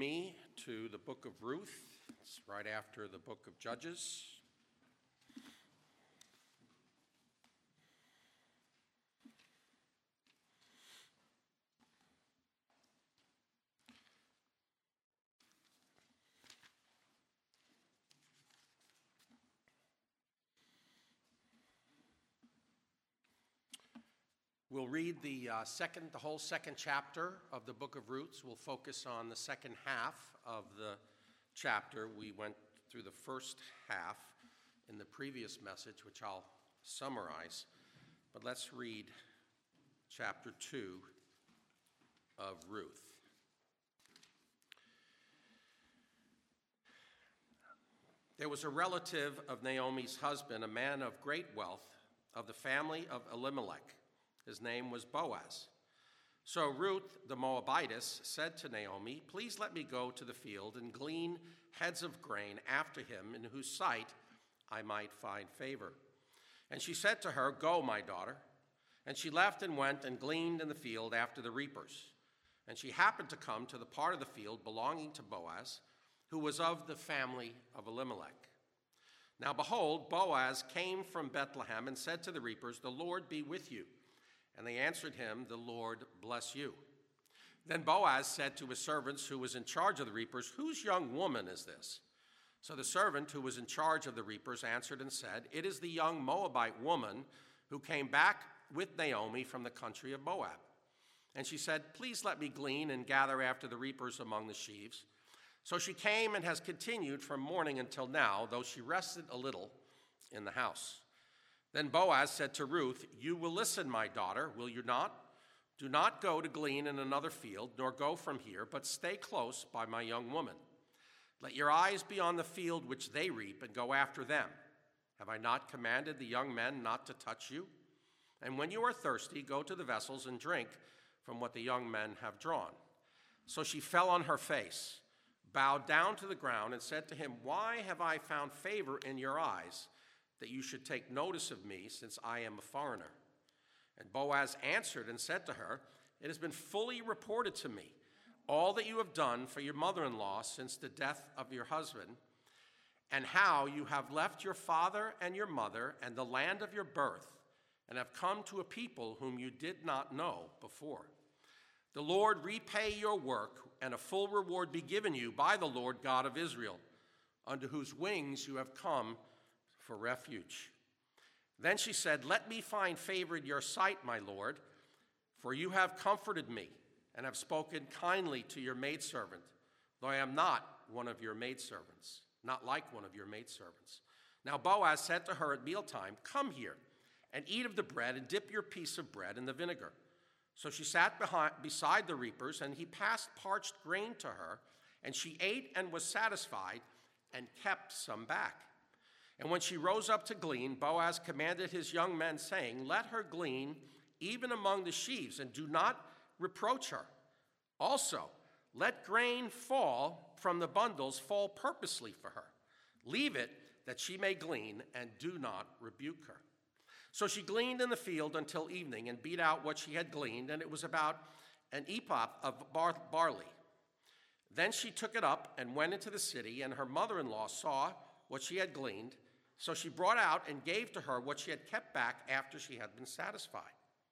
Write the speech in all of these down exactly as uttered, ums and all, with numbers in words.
me to the book of Ruth. It's right after the book of Judges. We'll read the uh, second, the whole second chapter of the book of Ruth. We'll focus on the second half of the chapter. We went through the first half in the previous message, which I'll summarize. But let's read chapter two of Ruth. There was a relative of Naomi's husband, a man of great wealth, of the family of Elimelech. His name was Boaz. So Ruth the Moabitess said to Naomi, "Please let me go to the field and glean heads of grain after him, in whose sight I might find favor." And she said to her, "Go, my daughter." And she left and went and gleaned in the field after the reapers. And she happened to come to the part of the field belonging to Boaz, who was of the family of Elimelech. Now behold, Boaz came from Bethlehem and said to the reapers, "The Lord be with you." And they answered him, "The Lord bless you." Then Boaz said to his servants who was in charge of the reapers, "Whose young woman is this?" So the servant who was in charge of the reapers answered and said, "It is the young Moabite woman who came back with Naomi from the country of Moab." And she said, "Please let me glean and gather after the reapers among the sheaves." So she came and has continued from morning until now, though she rested a little in the house. Then Boaz said to Ruth, "You will listen, my daughter, will you not? Do not go to glean in another field, nor go from here, but stay close by my young woman. Let your eyes be on the field which they reap, and go after them. Have I not commanded the young men not to touch you? And when you are thirsty, go to the vessels and drink from what the young men have drawn." So she fell on her face, bowed down to the ground, and said to him, "Why have I found favor in your eyes, that you should take notice of me, since I am a foreigner?" And Boaz answered and said to her, "It has been fully reported to me, all that you have done for your mother-in-law since the death of your husband, and how you have left your father and your mother and the land of your birth, and have come to a people whom you did not know before. The Lord repay your work, and a full reward be given you by the Lord God of Israel, under whose wings you have come for refuge." Then she said, "Let me find favor in your sight, my lord, for you have comforted me and have spoken kindly to your maidservant, though I am not one of your maidservants, not like one of your maidservants." Now Boaz said to her at mealtime, "Come here and eat of the bread, and dip your piece of bread in the vinegar." So she sat behind, beside the reapers, and he passed parched grain to her, and she ate and was satisfied, and kept some back. And when she rose up to glean, Boaz commanded his young men, saying, "Let her glean even among the sheaves, and do not reproach her. Also, let grain fall from the bundles fall purposely for her. Leave it that she may glean, and do not rebuke her." So she gleaned in the field until evening, and beat out what she had gleaned, and it was about an ephah of bar- barley. Then she took it up and went into the city, and her mother-in-law saw what she had gleaned. So she brought out and gave to her what she had kept back after she had been satisfied.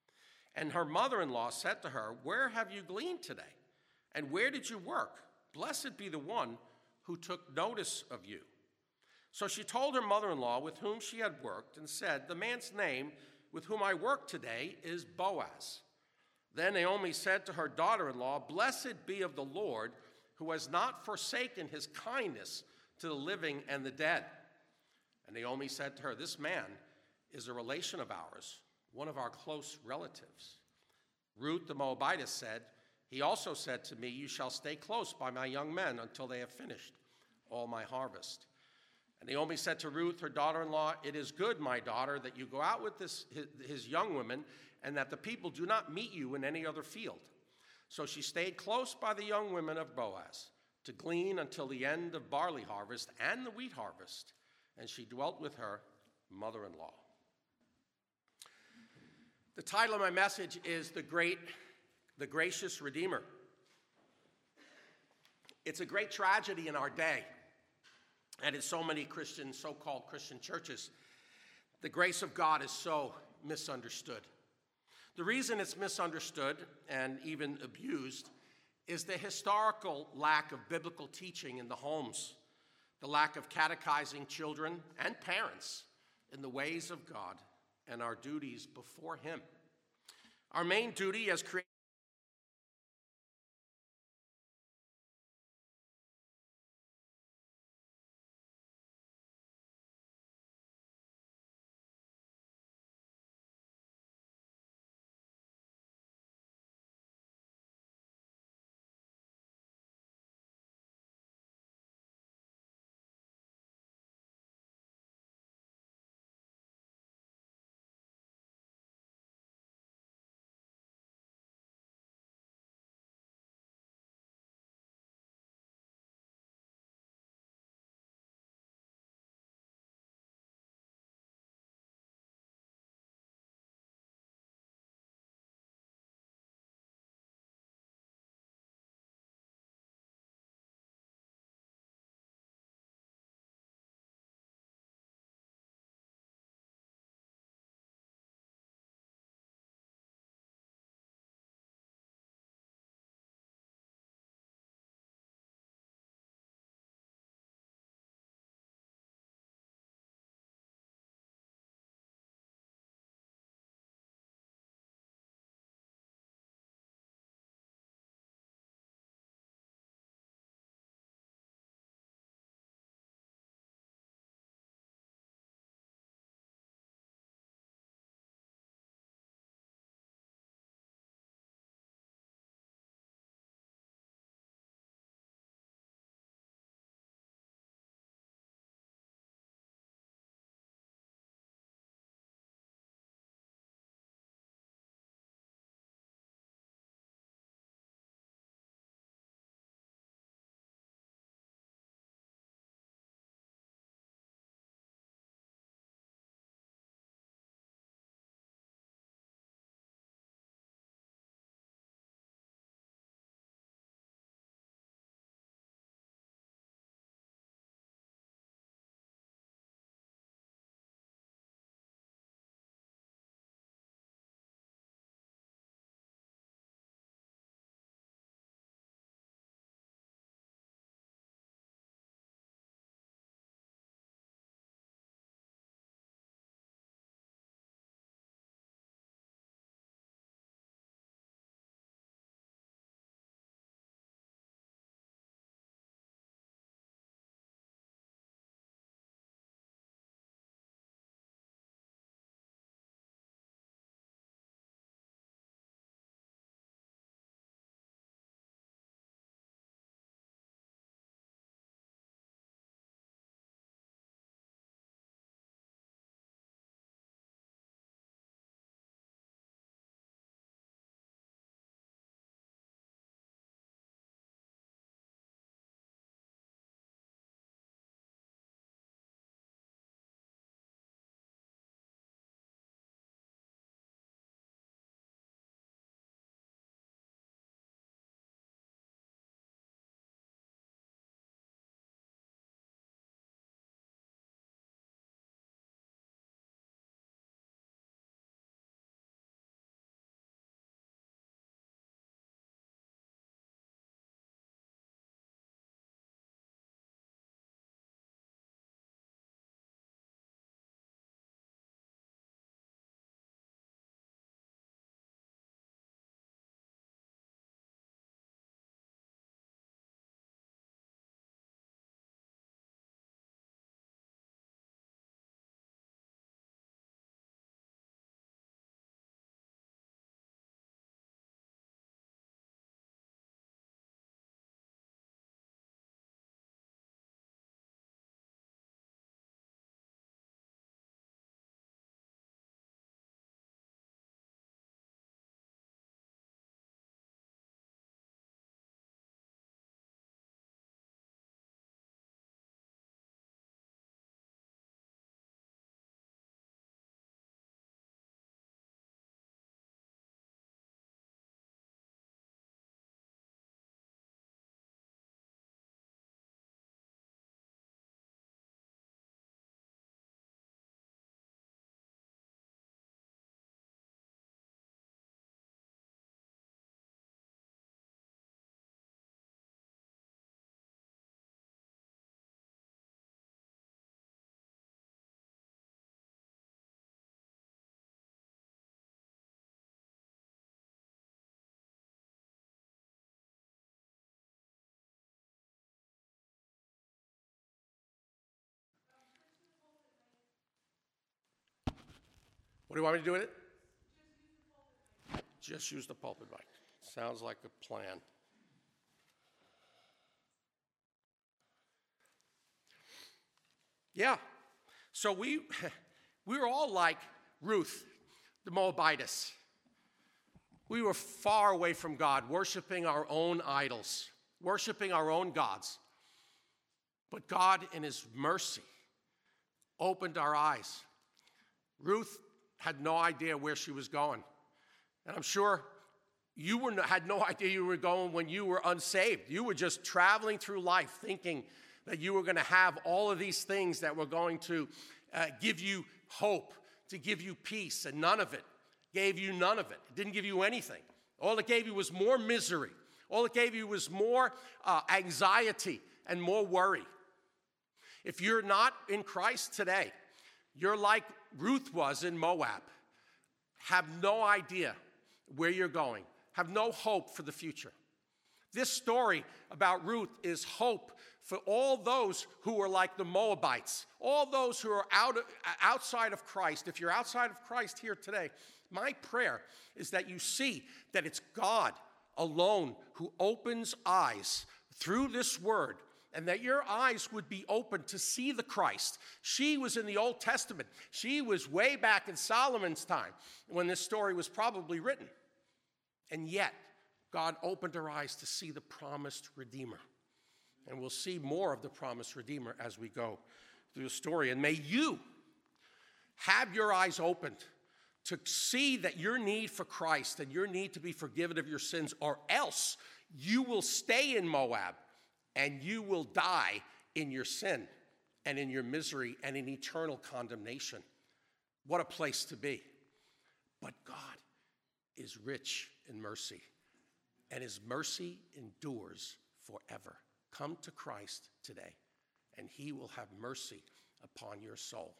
And her mother-in-law said to her, "Where have you gleaned today? And where did you work? Blessed be the one who took notice of you." So she told her mother-in-law with whom she had worked, and said, "The man's name with whom I work today is Boaz." Then Naomi said to her daughter-in-law, "Blessed be of the Lord, who has not forsaken his kindness to the living and the dead." And Naomi said to her, "This man is a relation of ours, one of our close relatives." Ruth the Moabitess said, "He also said to me, 'You shall stay close by my young men until they have finished all my harvest.' And Naomi said to Ruth, her daughter-in-law, 'It is good, my daughter, that you go out with this, his, his young women, and that the people do not meet you in any other field.' So she stayed close by the young women of Boaz to glean until the end of barley harvest and the wheat harvest, and she dwelt with her mother-in-law." The title of my message is The Great, the Gracious Redeemer. It's a great tragedy in our day, and in so many Christian, so-called Christian churches, the grace of God is so misunderstood. The reason it's misunderstood and even abused is the historical lack of biblical teaching in the homes, the lack of catechizing children and parents in the ways of God and our duties before Him. Our main duty as creators What do you want me to do with it? Just use the pulpit mic. Sounds like a plan. Yeah. So we, we were all like Ruth, the Moabitess. We were far away from God, worshiping our own idols, worshiping our own gods. But God, in his mercy, opened our eyes. Ruth had no idea where she was going. And I'm sure you were, had no idea you were going when you were unsaved. You were just traveling through life thinking that you were going to have all of these things that were going to uh, give you hope, to give you peace, and none of it gave you none of it. It didn't give you anything. All it gave you was more misery. All it gave you was more uh, anxiety and more worry. If you're not in Christ today, you're like Ruth was in Moab. Have no idea where you're going. Have no hope for the future. This story about Ruth is hope for all those who are like the Moabites, all those who are out, outside of Christ. If you're outside of Christ here today, my prayer is that you see that it's God alone who opens eyes through this word, and that your eyes would be open to see the Christ. She was in the Old Testament. She was way back in Solomon's time when this story was probably written. And yet, God opened her eyes to see the promised Redeemer. And we'll see more of the promised Redeemer as we go through the story. And may you have your eyes opened to see that your need for Christ and your need to be forgiven of your sins, or else you will stay in Moab and you will die in your sin and in your misery and in eternal condemnation. What a place to be. But God is rich in mercy, and his mercy endures forever. Come to Christ today, and he will have mercy upon your soul.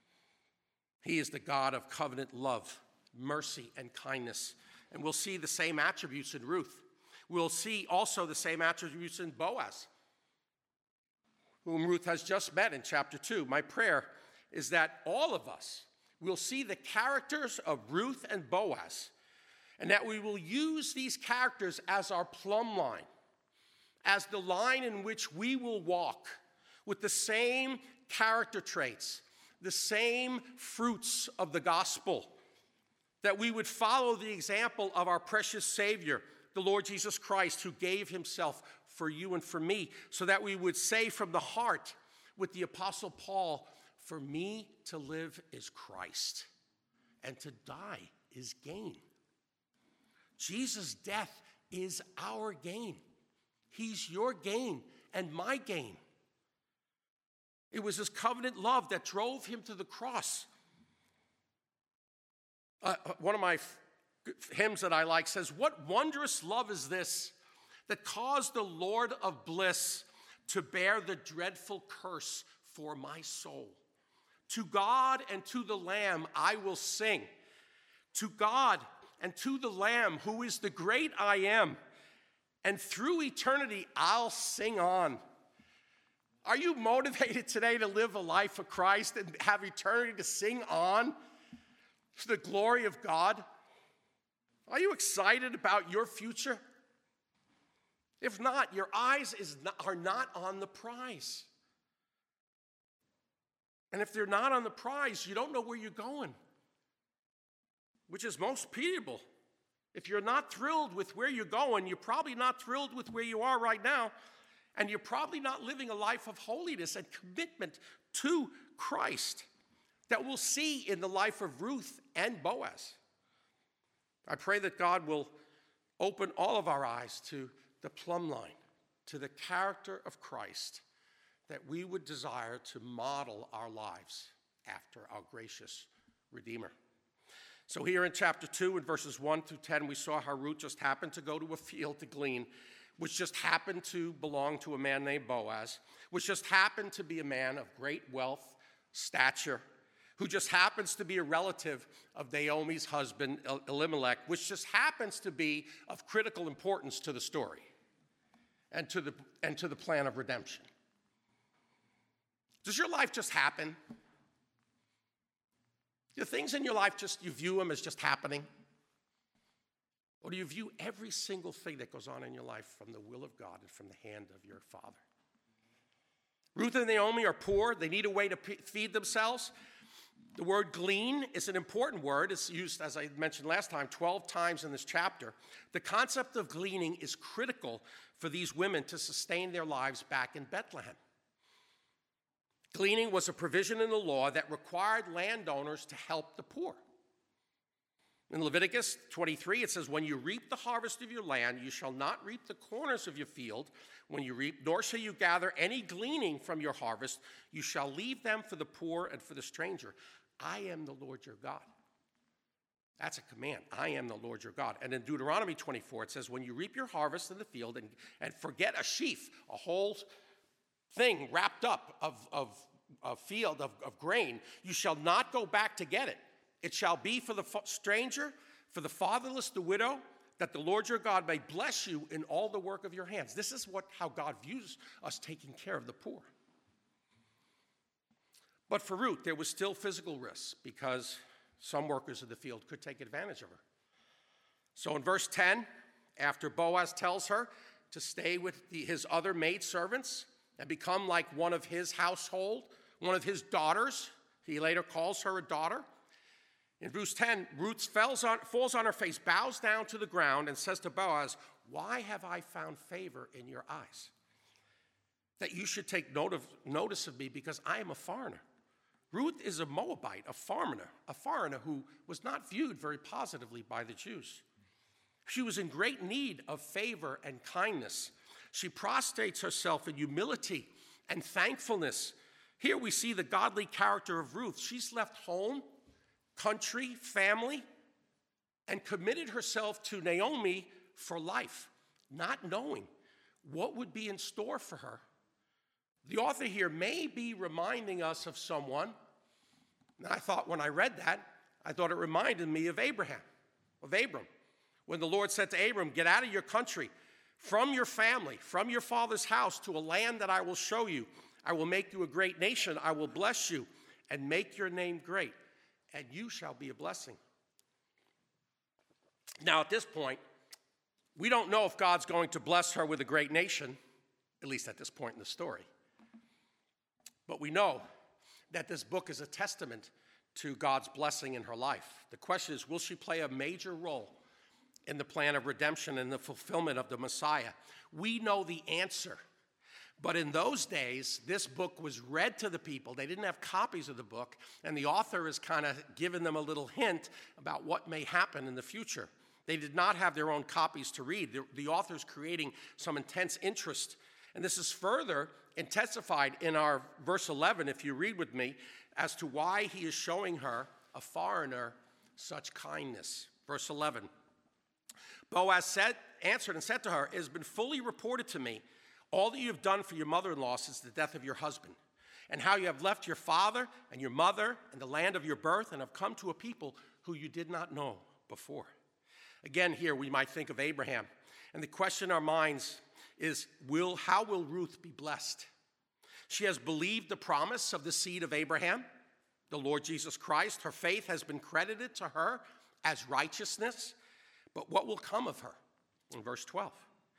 He is the God of covenant love, mercy, and kindness. And we'll see the same attributes in Ruth. We'll see also the same attributes in Boaz, whom Ruth has just met in chapter two. My prayer is that all of us will see the characters of Ruth and Boaz, and that we will use these characters as our plumb line, as the line in which we will walk with the same character traits, the same fruits of the gospel, that we would follow the example of our precious Savior, the Lord Jesus Christ, who gave himself for you and for me, so that we would say from the heart with the Apostle Paul, for me to live is Christ, and to die is gain. Jesus' death is our gain. He's your gain and my gain. It was his covenant love that drove him to the cross. Uh, one of my f- hymns that I like says, "What wondrous love is this that caused the Lord of bliss to bear the dreadful curse for my soul? To God and to the Lamb I will sing. To God and to the Lamb, who is the great I am, and through eternity I'll sing on." Are you motivated today to live a life for Christ and have eternity to sing on to the glory of God? Are you excited about your future? If not, your eyes is not, are not on the prize. And if they're not on the prize, you don't know where you're going, which is most pitiable. If you're not thrilled with where you're going, you're probably not thrilled with where you are right now, and you're probably not living a life of holiness and commitment to Christ that we'll see in the life of Ruth and Boaz. I pray that God will open all of our eyes to the plumb line, to the character of Christ, that we would desire to model our lives after our gracious Redeemer. So here in chapter two, in verses one through ten, we saw how Ruth just happened to go to a field to glean, which just happened to belong to a man named Boaz, which just happened to be a man of great wealth, stature, who just happens to be a relative of Naomi's husband, Elimelech, which just happens to be of critical importance to the story and to the, and to the plan of redemption. Does your life just happen? Do things in your life just, you view them as just happening? Or do you view every single thing that goes on in your life from the will of God and from the hand of your Father? Ruth and Naomi are poor. They need a way to feed themselves. The word glean is an important word. It's used, as I mentioned last time, twelve times in this chapter. The concept of gleaning is critical for these women to sustain their lives back in Bethlehem. Gleaning was a provision in the law that required landowners to help the poor. In Leviticus twenty-three, it says, when you reap the harvest of your land, you shall not reap the corners of your field when you reap, nor shall you gather any gleaning from your harvest. You shall leave them for the poor and for the stranger. I am the Lord your God. That's a command. I am the Lord your God. And in Deuteronomy twenty-four, it says, when you reap your harvest in the field and, and forget a sheaf, a whole thing wrapped up of, of a field of, of grain, you shall not go back to get it. It shall be for the stranger, for the fatherless, the widow, that the Lord your God may bless you in all the work of your hands. This is what how God views us taking care of the poor. But for Ruth, there was still physical risks because some workers of the field could take advantage of her. So in verse ten, after Boaz tells her to stay with the, his other maidservants and become like one of his household, one of his daughters, he later calls her a daughter. In verse ten, Ruth falls on, falls on her face, bows down to the ground, and says to Boaz, why have I found favor in your eyes? That you should take note of, notice of me because I am a foreigner. Ruth is a Moabite, a foreigner, a foreigner who was not viewed very positively by the Jews. She was in great need of favor and kindness. She prostrates herself in humility and thankfulness. Here we see the godly character of Ruth. She's left home, country, family, and committed herself to Naomi for life, not knowing what would be in store for her. The author here may be reminding us of someone, and I thought when I read that, I thought it reminded me of Abraham, of Abram. When the Lord said to Abram, get out of your country, from your family, from your father's house, to a land that I will show you. I will make you a great nation. I will bless you and make your name great, and you shall be a blessing. Now, at this point, we don't know if God's going to bless her with a great nation, at least at this point in the story. But we know that this book is a testament to God's blessing in her life. The question is, will she play a major role in the plan of redemption and the fulfillment of the Messiah? We know the answer. But in those days, this book was read to the people. They didn't have copies of the book, and the author is kind of giving them a little hint about what may happen in the future. They did not have their own copies to read. The, the author's creating some intense interest. And this is further intensified in our verse eleven, if you read with me, as to why he is showing her, a foreigner, such kindness. Verse eleven, Boaz said, answered and said to her, it has been fully reported to me all that you have done for your mother-in-law since the death of your husband, and how you have left your father and your mother and the land of your birth and have come to a people who you did not know before. Again, here we might think of Abraham. And the question in our minds is, will, how will Ruth be blessed? She has believed the promise of the seed of Abraham, the Lord Jesus Christ. Her faith has been credited to her as righteousness. But what will come of her? In verse twelve,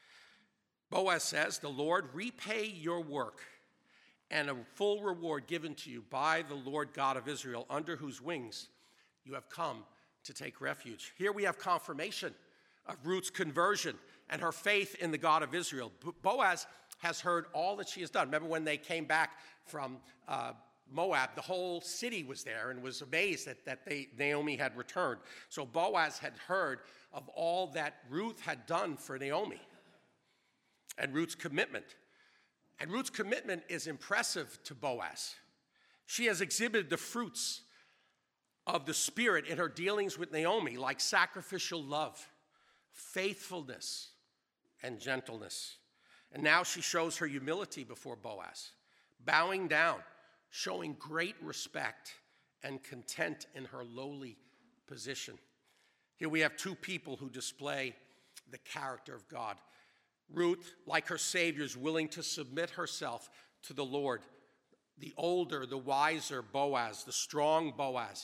Boaz says, the Lord repay your work and a full reward given to you by the Lord God of Israel, under whose wings you have come to take refuge. Here we have confirmation of Ruth's conversion and her faith in the God of Israel. Boaz has heard all that she has done. Remember when they came back from uh, Moab, the whole city was there and was amazed that, that they, Naomi had returned. So Boaz had heard of all that Ruth had done for Naomi and Ruth's commitment. And Ruth's commitment is impressive to Boaz. She has exhibited the fruits of the Spirit in her dealings with Naomi, like sacrificial love, faithfulness, and gentleness. And now she shows her humility before Boaz, bowing down, showing great respect and content in her lowly position. Here we have two people who display the character of God. Ruth, like her Savior, is willing to submit herself to the Lord. The older, the wiser Boaz, the strong Boaz,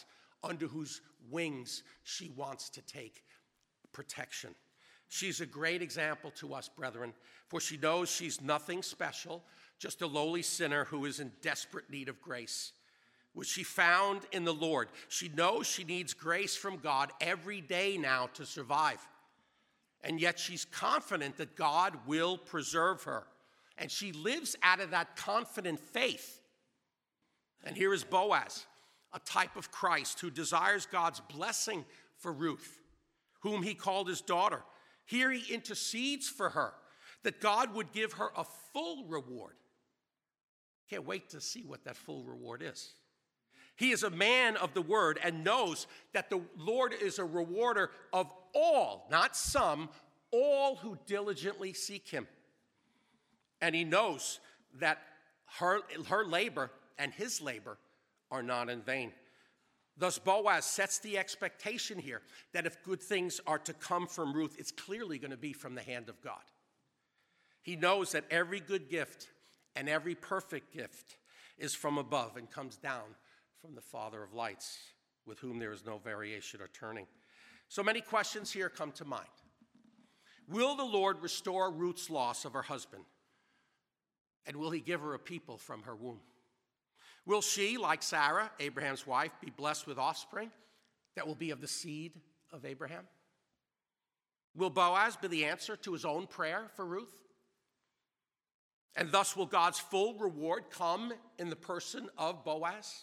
under whose wings she wants to take protection. She's a great example to us, brethren, for she knows she's nothing special, just a lowly sinner who is in desperate need of grace, which she found in the Lord. She knows she needs grace from God every day now to survive. And yet she's confident that God will preserve her. And she lives out of that confident faith. And here is Boaz, a type of Christ who desires God's blessing for Ruth, whom he called his daughter. Here he intercedes for her, that God would give her a full reward. Can't wait to see what that full reward is. He is a man of the word and knows that the Lord is a rewarder of all, not some, all who diligently seek him. And he knows that her, her labor and his labor are not in vain. Thus, Boaz sets the expectation here that if good things are to come from Ruth, it's clearly going to be from the hand of God. He knows that every good gift and every perfect gift is from above and comes down from the Father of lights, with whom there is no variation or turning. So many questions here come to mind. Will the Lord restore Ruth's loss of her husband? And will he give her a people from her womb? Will she, like Sarah, Abraham's wife, be blessed with offspring that will be of the seed of Abraham? Will Boaz be the answer to his own prayer for Ruth? And thus will God's full reward come in the person of Boaz?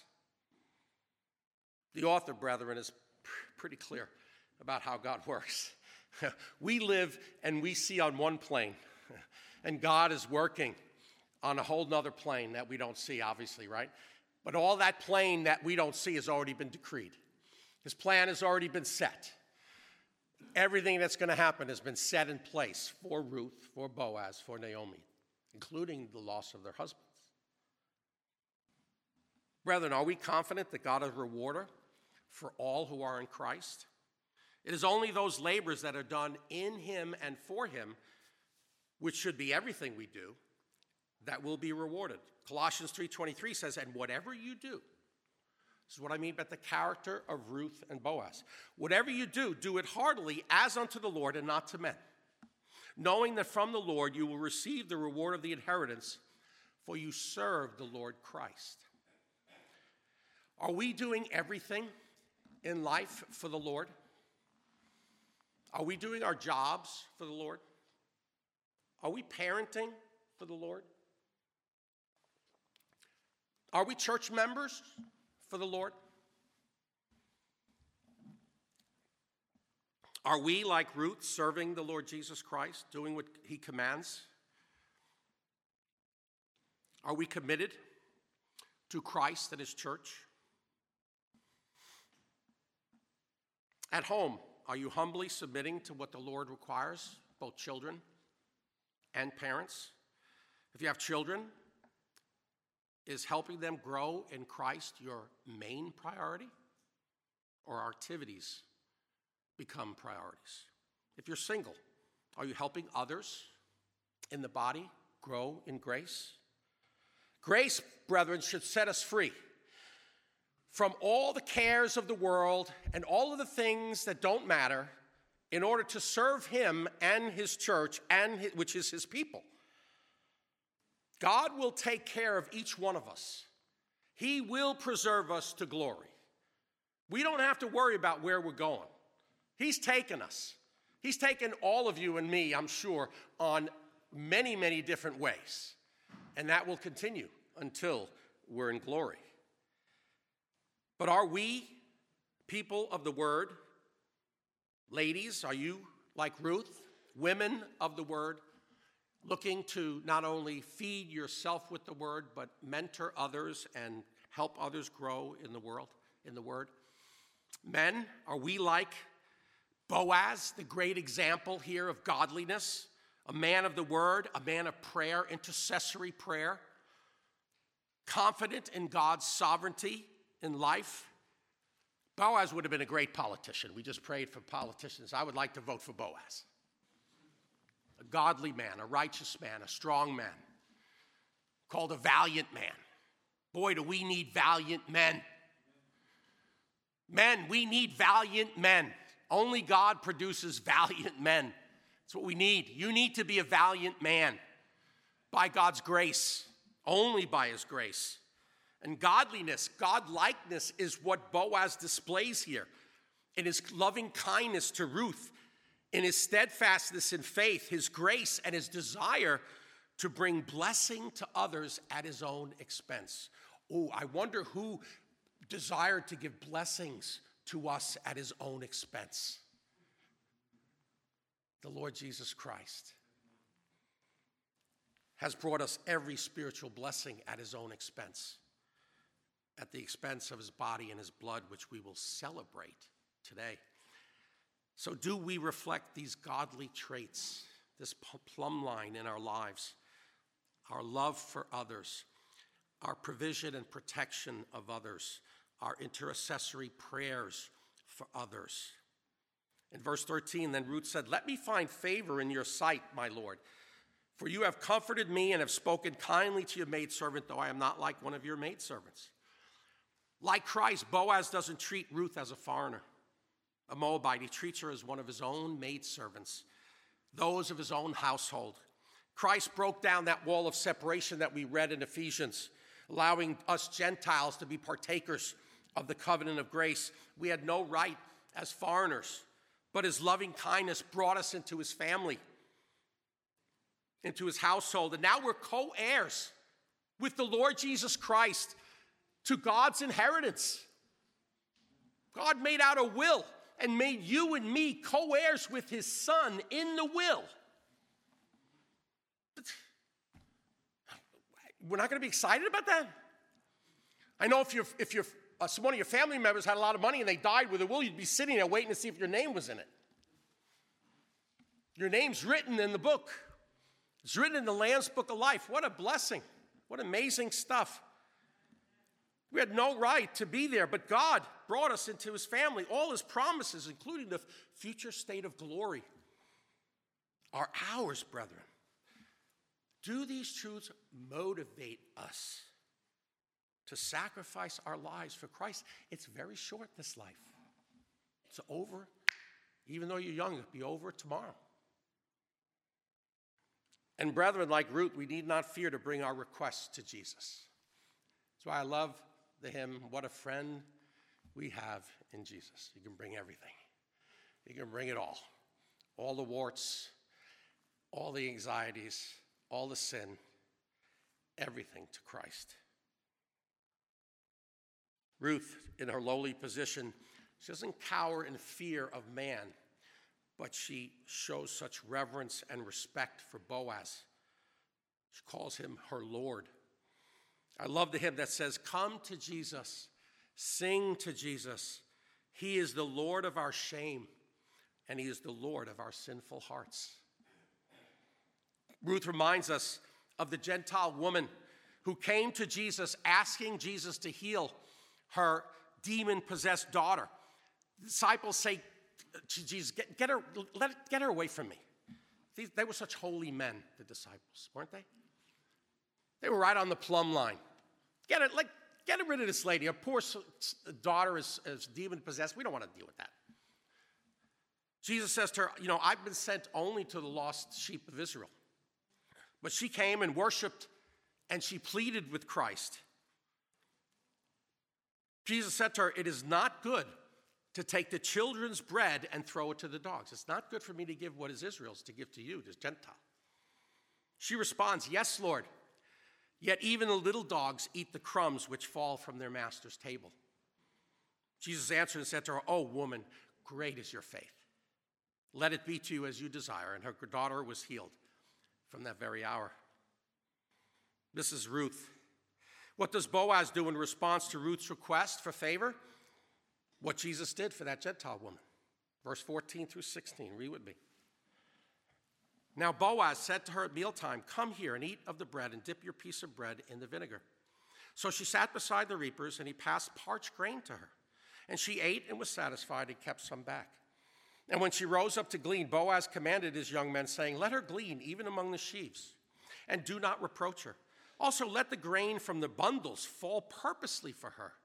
The author, brethren, is pretty clear about how God works. We live and we see on one plane, and God is working on a whole nother plane that we don't see, obviously, right? But all that plane that we don't see has already been decreed. His plan has already been set. Everything that's going to happen has been set in place for Ruth, for Boaz, for Naomi, including the loss of their husbands. Brethren, are we confident that God is a rewarder for all who are in Christ? It is only those labors that are done in him and for him, which should be everything we do, that will be rewarded. Colossians three twenty-three says, and whatever you do, this is what I mean by the character of Ruth and Boaz. Whatever you do, do it heartily as unto the Lord and not to men, knowing that from the Lord you will receive the reward of the inheritance, for you serve the Lord Christ. Are we doing everything in life for the Lord? Are we doing our jobs for the Lord? Are we parenting for the Lord? Are we church members for the Lord? Are we, like Ruth, serving the Lord Jesus Christ, doing what he commands? Are we committed to Christ and his church? At home, are you humbly submitting to what the Lord requires, both children and parents? If you have children, is helping them grow in Christ your main priority? Or are activities become priorities? If you're single, are you helping others in the body grow in grace? Grace, brethren, should set us free from all the cares of the world and all of the things that don't matter in order to serve him and his church, and his, which is his people. God will take care of each one of us. He will preserve us to glory. We don't have to worry about where we're going. He's taken us. He's taken all of you and me, I'm sure, on many, many different ways. And that will continue until we're in glory. But are we people of the word? Ladies, are you like Ruth? Women of the word, looking to not only feed yourself with the word, but mentor others and help others grow in the world, in the word? Men, are we like Boaz, the great example here of godliness, a man of the word, a man of prayer, intercessory prayer, confident in God's sovereignty in life? Boaz would have been a great politician. We just prayed for politicians. I would like to vote for Boaz. A godly man, a righteous man, a strong man, called a valiant man. Boy, do we need valiant men. Men, we need valiant men. Only God produces valiant men. That's what we need. You need to be a valiant man by God's grace, only by his grace. And godliness, godlikeness is what Boaz displays here in his loving kindness to Ruth, in his steadfastness in faith, his grace, and his desire to bring blessing to others at his own expense. Oh, I wonder who desired to give blessings to us at his own expense. The Lord Jesus Christ has brought us every spiritual blessing at his own expense, at the expense of his body and his blood, which we will celebrate today. So do we reflect these godly traits, this plumb line in our lives, our love for others, our provision and protection of others, our intercessory prayers for others? In verse thirteen, then Ruth said, "Let me find favor in your sight, my Lord, for you have comforted me and have spoken kindly to your maidservant, though I am not like one of your maidservants." Like Christ, Boaz doesn't treat Ruth as a foreigner, a Moabite. He treats her as one of his own maidservants, those of his own household. Christ broke down that wall of separation that we read in Ephesians, allowing us Gentiles to be partakers of the covenant of grace. We had no right as foreigners, but his loving kindness brought us into his family, into his household. And now we're co-heirs with the Lord Jesus Christ to God's inheritance. God made out a will and made you and me co-heirs with his son in the will. But we're not going to be excited about that? I know if you're, if you're, uh, one of your family members had a lot of money and they died with a will, you'd be sitting there waiting to see if your name was in it. Your name's written in the book. It's written in the Lamb's Book of Life. What a blessing. What amazing stuff. We had no right to be there, but God brought us into his family. All his promises, including the future state of glory, are ours, brethren. Do these truths motivate us to sacrifice our lives for Christ? It's very short, this life. It's over. Even though you're young, it'll be over tomorrow. And brethren, like Ruth, we need not fear to bring our requests to Jesus. That's why I love the hymn, "What a Friend We Have in Jesus." You can bring everything. You can bring it all. All the warts, all the anxieties, all the sin, everything to Christ. Ruth, in her lowly position, she doesn't cower in fear of man, but she shows such reverence and respect for Boaz. She calls him her Lord. I love the hymn that says, "Come to Jesus, sing to Jesus. He is the Lord of our shame, and he is the Lord of our sinful hearts." Ruth reminds us of the Gentile woman who came to Jesus asking Jesus to heal her demon-possessed daughter. The disciples say to Jesus, get, get, her, let, get her away from me. These, they were such holy men, the disciples, weren't they? They were right on the plumb line. Get it, like, get rid of this lady. Her poor daughter is, is demon-possessed. We don't want to deal with that. Jesus says to her, you know, I've been sent only to the lost sheep of Israel. But she came and worshiped, and she pleaded with Christ. Jesus said to her, it is not good to take the children's bread and throw it to the dogs. It's not good for me to give what is Israel's to give to you, this Gentile. She responds, yes, Lord. Yet even the little dogs eat the crumbs which fall from their master's table. Jesus answered and said to her, oh, woman, great is your faith. Let it be to you as you desire. And her daughter was healed from that very hour. This is Ruth. What does Boaz do in response to Ruth's request for favor? What Jesus did for that Gentile woman. Verse fourteen through sixteen, read with me. Now Boaz said to her at mealtime, come here and eat of the bread and dip your piece of bread in the vinegar. So she sat beside the reapers, and he passed parched grain to her. And she ate and was satisfied and kept some back. And when she rose up to glean, Boaz commanded his young men, saying, let her glean even among the sheaves, and do not reproach her. Also let the grain from the bundles fall purposely for her.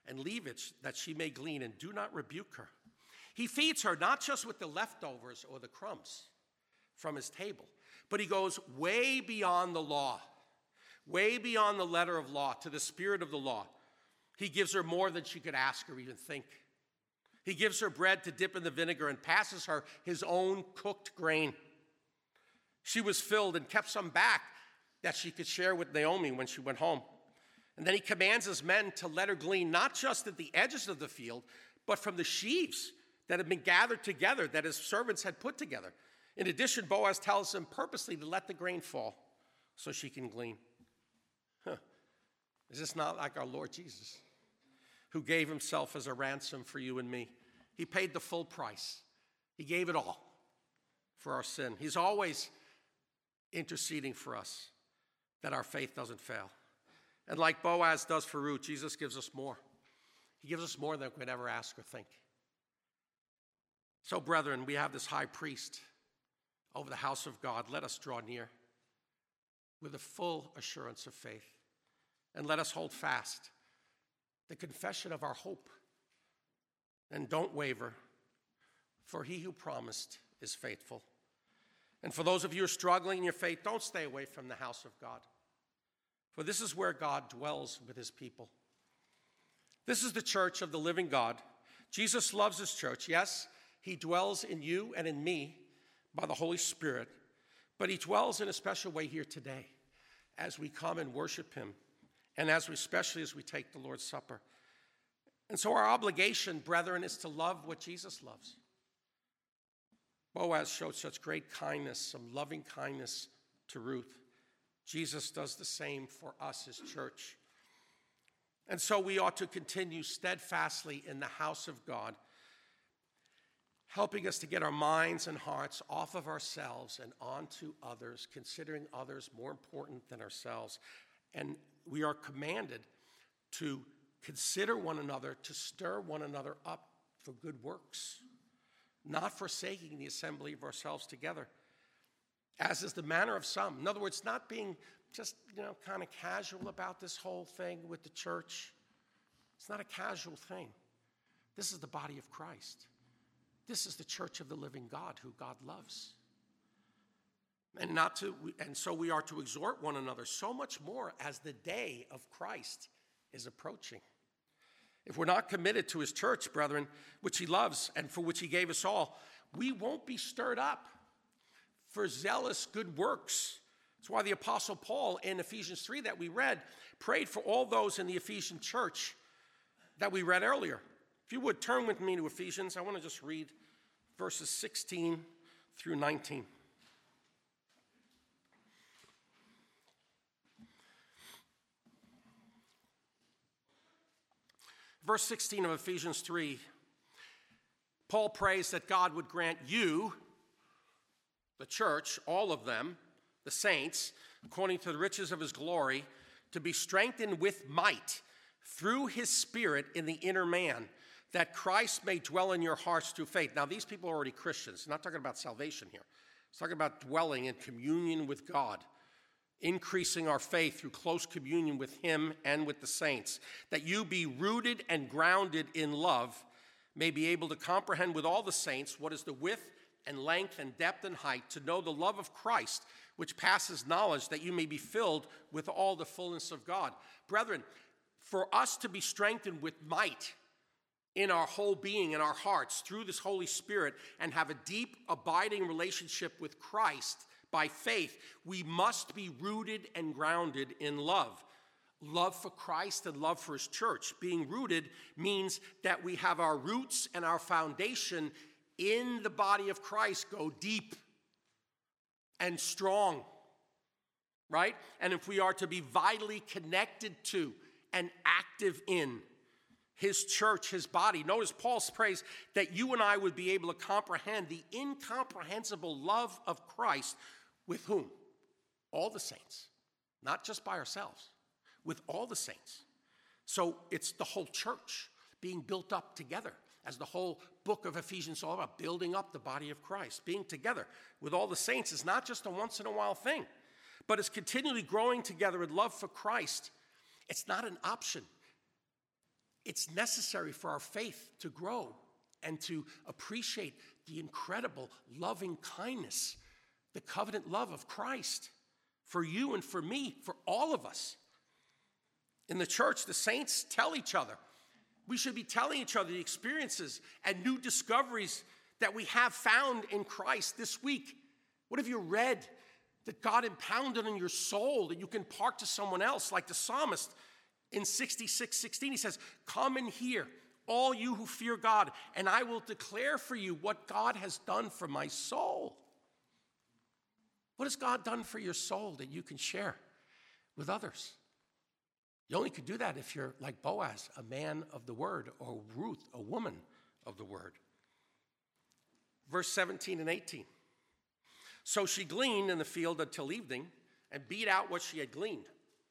and leave it that she may glean, and do not rebuke her. He feeds her not just with the leftovers or the crumbs from his table, but he goes way beyond the law, way beyond the letter of law, to the spirit of the law. He gives her more than she could ask or even think. He gives her bread to dip in the vinegar and passes her his own cooked grain. She was filled and kept some back that she could share with Naomi when she went home. And then he commands his men to let her glean not just at the edges of the field, but from the sheaves that had been gathered together, that his servants had put together. In addition, Boaz tells him purposely to let the grain fall so she can glean. Huh. Is this not like our Lord Jesus, who gave himself as a ransom for you and me? He paid the full price. He gave it all for our sin. He's always interceding for us that our faith doesn't fail. And like Boaz does for Ruth, Jesus gives us more. He gives us more than we could ever ask or think. So, brethren, we have this high priest over the house of God. Let us draw near with a full assurance of faith, and let us hold fast the confession of our hope. And don't waver, for he who promised is faithful. And for those of you who are struggling in your faith, don't stay away from the house of God, for this is where God dwells with his people. This is the church of the living God. Jesus loves his church. Yes, he dwells in you and in me by the Holy Spirit, but he dwells in a special way here today as we come and worship him, and as we, especially as we take the Lord's Supper. And so our obligation, brethren, is to love what Jesus loves. Boaz showed such great kindness, some loving kindness to Ruth. Jesus does the same for us, his church. And so we ought to continue steadfastly in the house of God, helping us to get our minds and hearts off of ourselves and onto others, considering others more important than ourselves. And we are commanded to consider one another, to stir one another up for good works, not forsaking the assembly of ourselves together, as is the manner of some. In other words, not being just, you know, kind of casual about this whole thing with the church. It's not a casual thing. This is the body of Christ. This is the church of the living God, who God loves. And not to, and so we are to exhort one another so much more as the day of Christ is approaching. If we're not committed to his church, brethren, which he loves and for which he gave us all, we won't be stirred up for zealous good works. That's why the Apostle Paul in Ephesians three that we read prayed for all those in the Ephesian church that we read earlier. If you would turn with me to Ephesians, I want to just read verses sixteen through nineteen. Verse sixteen of Ephesians three, Paul prays that God would grant you, the church, all of them, the saints, according to the riches of his glory, to be strengthened with might through his Spirit in the inner man, that Christ may dwell in your hearts through faith. Now, these people are already Christians. I'm not talking about salvation here. It's talking about dwelling in communion with God, increasing our faith through close communion with him and with the saints, that you be rooted and grounded in love, may be able to comprehend with all the saints what is the width and length and depth and height, to know the love of Christ, which passes knowledge, that you may be filled with all the fullness of God. Brethren, for us to be strengthened with might in our whole being, in our hearts, through this Holy Spirit, and have a deep, abiding relationship with Christ by faith, we must be rooted and grounded in love. Love for Christ and love for his church. Being rooted means that we have our roots and our foundation in the body of Christ go deep and strong, right? And if we are to be vitally connected to and active in his church, his body, notice Paul prays that you and I would be able to comprehend the incomprehensible love of Christ with whom? All the saints, not just by ourselves, with all the saints. So it's the whole church being built up together, as the whole book of Ephesians is all about, building up the body of Christ. Being together with all the saints is not just a once-in-a-while thing, but it's continually growing together in love for Christ. It's not an option. It's necessary for our faith to grow and to appreciate the incredible loving kindness, the covenant love of Christ for you and for me, for all of us. In the church, the saints tell each other. We should be telling each other the experiences and new discoveries that we have found in Christ this week. What have you read that God impounded on your soul that you can impart to someone else? Like the psalmist in sixty-six sixteen, he says, "Come and hear, all you who fear God, and I will declare for you what God has done for my soul." What has God done for your soul that you can share with others? You only could do that if you're like Boaz, a man of the word, or Ruth, a woman of the word. Verse seventeen and eighteen. So she gleaned in the field until evening and beat out what she had gleaned.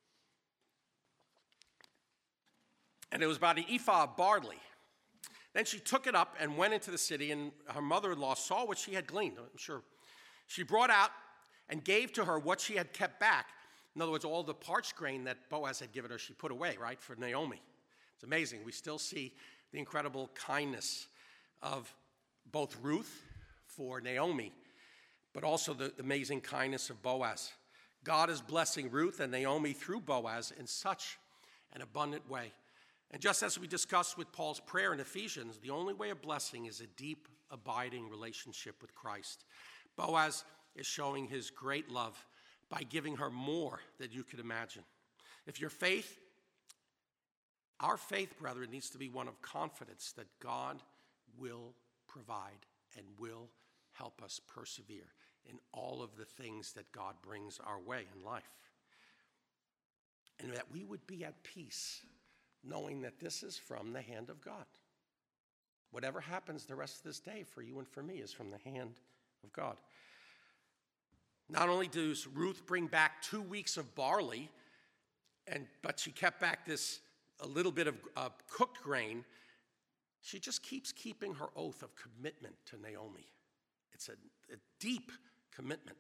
And it was about an ephah of barley. Then she took it up and went into the city, and her mother-in-law saw what she had gleaned. I'm sure. She brought out and gave to her what she had kept back. In other words, all the parched grain that Boaz had given her, she put away, right, for Naomi. It's amazing. We still see the incredible kindness of both Ruth for Naomi, but also the amazing kindness of Boaz. God is blessing Ruth and Naomi through Boaz in such an abundant way. And just as we discussed with Paul's prayer in Ephesians, the only way of blessing is a deep, abiding relationship with Christ. Boaz is showing his great love by giving her more than you could imagine. If your faith, our faith, brethren, needs to be one of confidence that God will provide and will help us persevere in all of the things that God brings our way in life. And that we would be at peace knowing that this is from the hand of God. Whatever happens the rest of this day for you and for me is from the hand of God. Not only does Ruth bring back two weeks of barley, and but she kept back this a little bit of uh, cooked grain, she just keeps keeping her oath of commitment to Naomi. It's a, a deep commitment.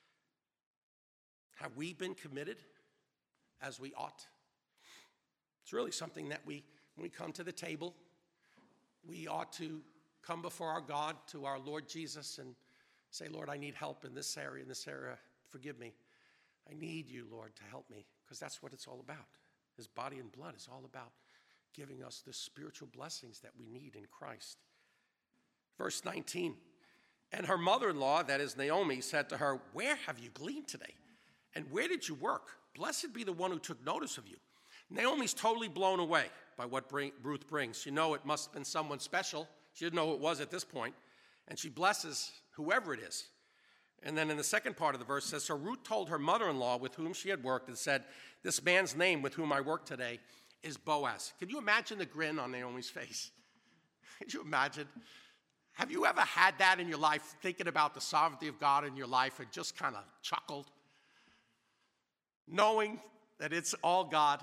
Have we been committed as we ought? It's really something that we, when we come to the table, we ought to come before our God, to our Lord Jesus, and say, Lord, I need help in this area, in this area. Forgive me. I need you, Lord, to help me, because that's what it's all about. His body and blood is all about giving us the spiritual blessings that we need in Christ. Verse nineteen, and her mother-in-law, that is Naomi, said to her, where have you gleaned today? And where did you work? Blessed be the one who took notice of you. Naomi's totally blown away by what bring, Ruth brings. You know it must have been someone special. She didn't know who it was at this point. And she blesses whoever it is. And then in the second part of the verse it says, so Ruth told her mother-in-law with whom she had worked and said, this man's name with whom I work today is Boaz. Can you imagine the grin on Naomi's face? Could you imagine? Have you ever had that in your life, thinking about the sovereignty of God in your life and just kind of chuckled? Knowing that it's all God.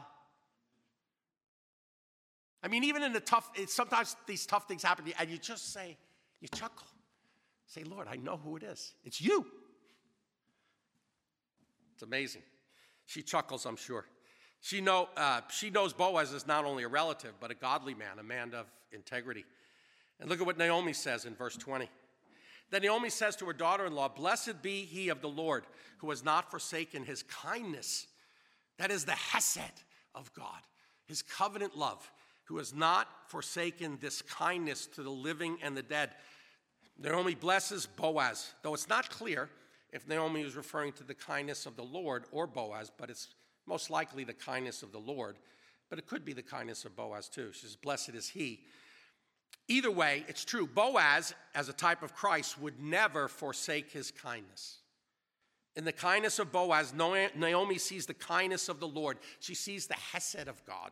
I mean, even in the tough, sometimes these tough things happen to you, and you just say, you chuckle. Say, Lord, I know who it is. It's you. It's amazing. She chuckles, I'm sure. She, know, uh, she knows Boaz is not only a relative, but a godly man, a man of integrity. And look at what Naomi says in verse twenty. Then Naomi says to her daughter-in-law, blessed be he of the Lord, who has not forsaken his kindness. That is the hesed of God, his covenant love, who has not forsaken this kindness to the living and the dead. Naomi blesses Boaz, though it's not clear if Naomi is referring to the kindness of the Lord or Boaz, but it's most likely the kindness of the Lord. But it could be the kindness of Boaz too. She says, blessed is he. Either way, it's true. Boaz, as a type of Christ, would never forsake his kindness. In the kindness of Boaz, Naomi sees the kindness of the Lord. She sees the hesed of God.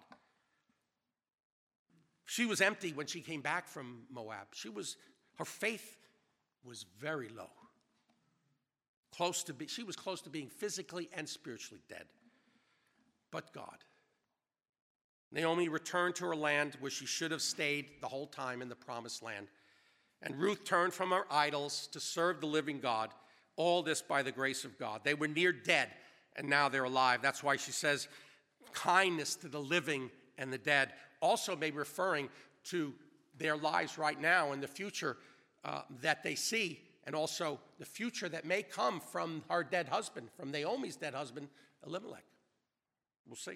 She was empty when she came back from Moab. She was, her faith was very low. Close to be, she was close to being physically and spiritually dead. But God. Naomi returned to her land where she should have stayed the whole time in the promised land. And Ruth turned from her idols to serve the living God. All this by the grace of God. They were near dead, and now they're alive. That's why she says, kindness to the living and the dead. also may be referring to their lives right now and the future uh, that they see, and also the future that may come from her dead husband, from Naomi's dead husband, Elimelech. We'll see.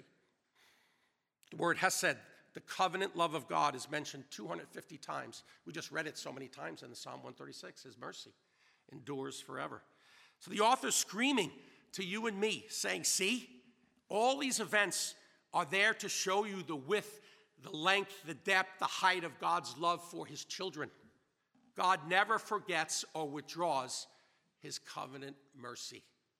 The word hesed, the covenant love of God, is mentioned two hundred fifty times. We just read it so many times in the Psalm one thirty-six. His mercy endures forever. So the author's screaming to you and me, saying, see, all these events are there to show you the width, the length, the depth, the height of God's love for his children. God never forgets or withdraws his covenant mercy.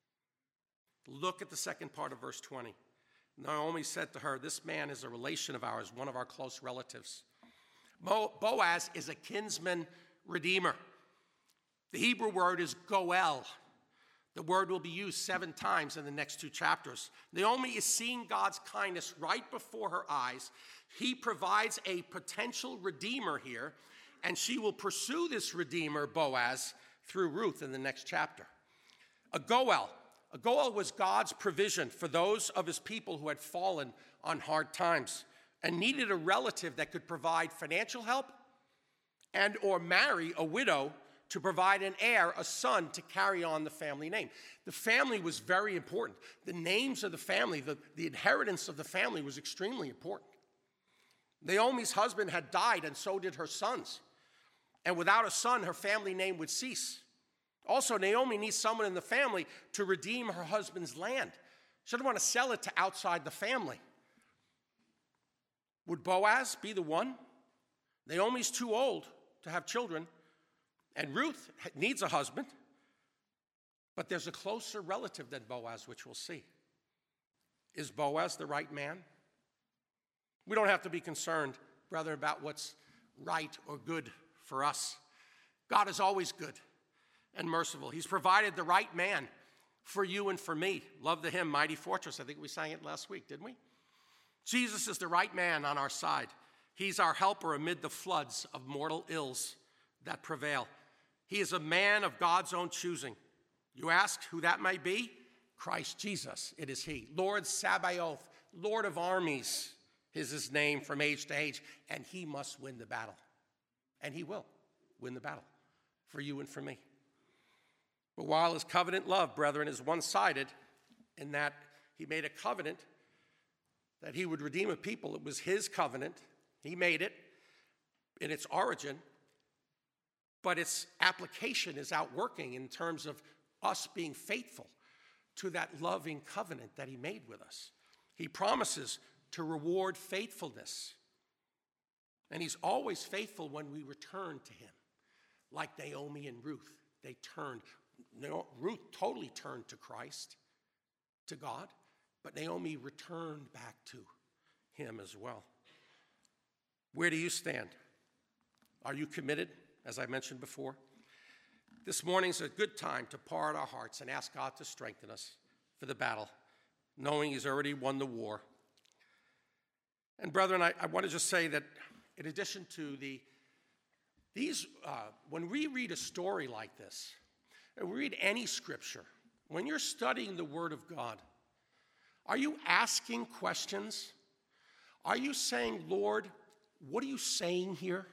Look at the second part of verse twenty. Naomi said to her, this man is a relation of ours, one of our close relatives. Mo- Boaz is a kinsman redeemer. The Hebrew word is goel. The word will be used seven times in the next two chapters. Naomi is seeing God's kindness right before her eyes. He provides a potential redeemer here, and she will pursue this redeemer, Boaz, through Ruth in the next chapter. A goel. A goel was God's provision for those of his people who had fallen on hard times and needed a relative that could provide financial help and or marry a widow to provide an heir, a son, to carry on the family name. The family was very important. The names of the family, the, the inheritance of the family was extremely important. Naomi's husband had died, and so did her sons. And without a son, her family name would cease. Also, Naomi needs someone in the family to redeem her husband's land. She doesn't want to sell it to outside the family. Would Boaz be the one? Naomi's too old to have children, and Ruth needs a husband, but there's a closer relative than Boaz, which we'll see. Is Boaz the right man? We don't have to be concerned, brother, about what's right or good for us. God is always good and merciful. He's provided the right man for you and for me. Love the hymn, Mighty Fortress. I think we sang it last week, didn't we? Jesus is the right man on our side. He's our helper amid the floods of mortal ills that prevail. He is a man of God's own choosing. You ask who that might be? Christ Jesus, it is he. Lord Sabaoth, Lord of armies is his name from age to age, and he must win the battle. And he will win the battle for you and for me. But while his covenant love, brethren, is one-sided in that he made a covenant that he would redeem a people, it was his covenant. He made it in its origin, but its application is outworking in terms of us being faithful to that loving covenant that he made with us. He promises to reward faithfulness. And he's always faithful when we return to him. Like Naomi and Ruth, they turned. Ruth totally turned to Christ, to God, but Naomi returned back to him as well. Where do you stand? Are you committed, as I mentioned before? This morning's a good time to pour out our hearts and ask God to strengthen us for the battle, knowing he's already won the war. And brethren, I, I want to just say that in addition to the, these, uh, when we read a story like this, and we read any scripture, when you're studying the Word of God, are you asking questions? Are you saying, Lord, what are you saying here?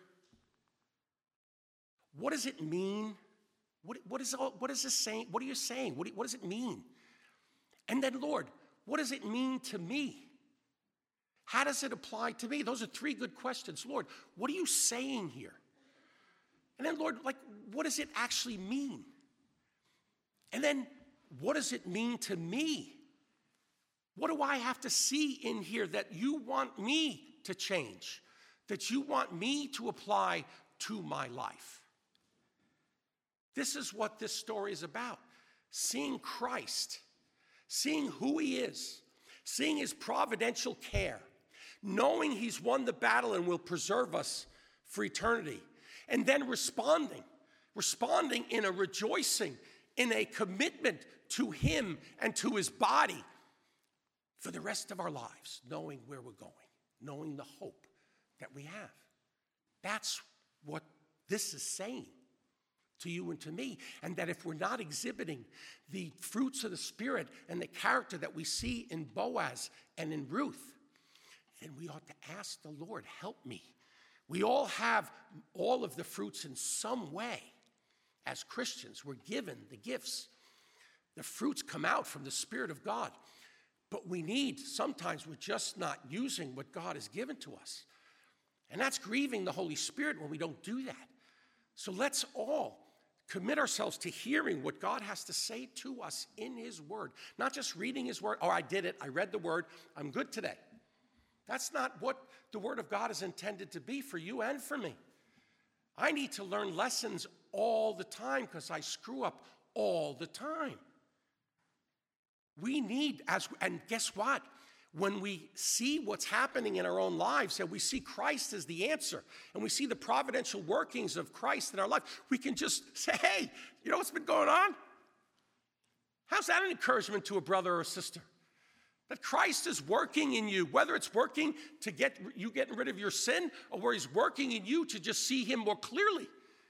What does it mean? What, what, is, what is this saying? What are you saying? What, what does it mean? And then, Lord, what does it mean to me? How does it apply to me? Those are three good questions. Lord, what are you saying here? And then, Lord, like, what does it actually mean? And then, what does it mean to me? What do I have to see in here that you want me to change, that you want me to apply to my life? This is what this story is about. Seeing Christ, seeing who he is, seeing his providential care, knowing he's won the battle and will preserve us for eternity, and then responding, responding in a rejoicing, in a commitment to him and to his body for the rest of our lives, knowing where we're going, knowing the hope that we have. That's what this is saying to you and to me, and that if we're not exhibiting the fruits of the Spirit and the character that we see in Boaz and in Ruth, then we ought to ask the Lord, help me. We all have all of the fruits in some way. As Christians, we're given the gifts. The fruits come out from the Spirit of God. But we need, sometimes we're just not using what God has given to us. And that's grieving the Holy Spirit when we don't do that. So let's all commit ourselves to hearing what God has to say to us in his word. Not just reading his word. Oh, I did it. I read the word. I'm good today. That's not what the word of God is intended to be for you and for me. I need to learn lessons all the time because I screw up all the time. We need, as and guess what? When we see what's happening in our own lives and we see Christ as the answer and we see the providential workings of Christ in our life, we can just say, hey, you know what's been going on? How's that an encouragement to a brother or a sister? That Christ is working in you, whether it's working to get you getting rid of your sin or where he's working in you to just see him more clearly.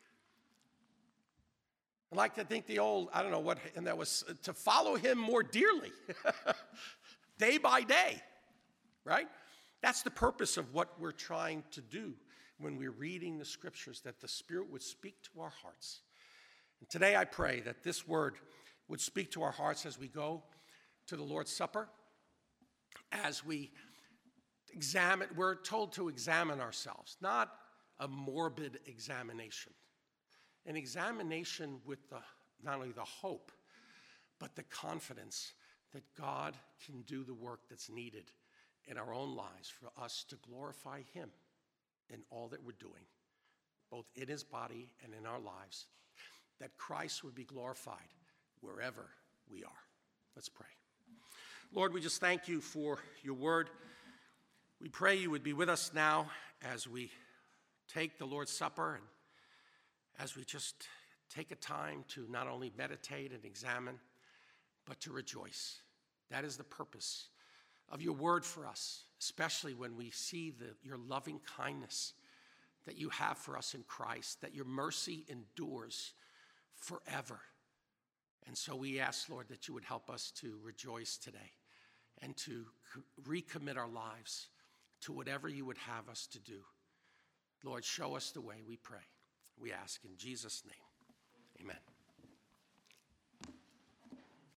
I like to think the old, I don't know what, and that was to follow him more dearly, day by day, right? That's the purpose of what we're trying to do when we're reading the scriptures, that the Spirit would speak to our hearts. And today I pray that this word would speak to our hearts as we go to the Lord's Supper, as we examine, we're told to examine ourselves, not a morbid examination. An examination with the, not only the hope, but the confidence that God can do the work that's needed in our own lives for us to glorify him in all that we're doing, both in his body and in our lives, that Christ would be glorified wherever we are. Let's pray. Lord, we just thank you for your word. We pray you would be with us now as we take the Lord's Supper and as we just take a time to not only meditate and examine, but to rejoice. That is the purpose of your word for us, especially when we see the, your loving kindness that you have for us in Christ, that your mercy endures forever. And so we ask, Lord, that you would help us to rejoice today and to recommit our lives to whatever you would have us to do. Lord, show us the way, we pray. We ask in Jesus' name.